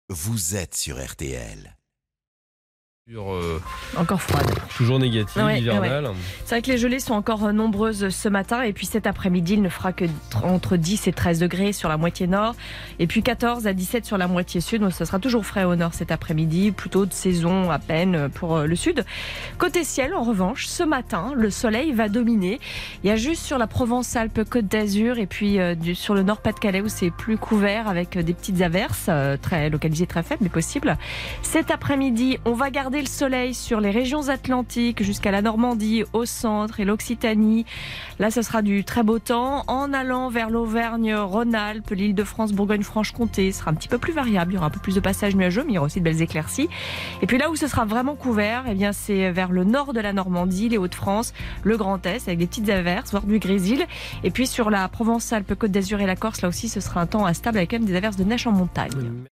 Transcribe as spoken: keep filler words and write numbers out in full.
Vous êtes sur R T L. Sur, euh, Encore froide. toujours négative, Ouais, hivernale. C'est vrai que les gelées sont encore nombreuses ce matin. Et puis cet après-midi, il ne fera que entre dix et treize degrés sur la moitié nord. Et puis quatorze à dix-sept sur la moitié sud. Donc ce sera toujours frais au nord cet après-midi. Plutôt de saison à peine pour le sud. Côté ciel, en revanche, ce matin, le soleil va dominer. Il y a juste sur la Provence-Alpes-Côte d'Azur et puis euh, du, sur le nord-Pas-de-Calais où c'est plus couvert avec des petites averses euh, très localisées, très faibles mais possibles. Cet après-midi, on va garder le soleil sur les régions atlantiques jusqu'à la Normandie, au centre et l'Occitanie. Là, ce sera du très beau temps. En allant vers l'Auvergne-Rhône-Alpes, l'Île-de-France, Bourgogne-Franche-Comté, ce sera un petit peu plus variable. Il y aura un peu plus de passages nuageux, mais il y aura aussi de belles éclaircies. Et puis là où ce sera vraiment couvert, eh bien, c'est vers le nord de la Normandie, les Hauts-de-France, le Grand Est, avec des petites averses, voire du grésil. Et puis sur la Provence-Alpes-Côte d'Azur et la Corse, là aussi, ce sera un temps instable avec quand même des averses de neige en montagne.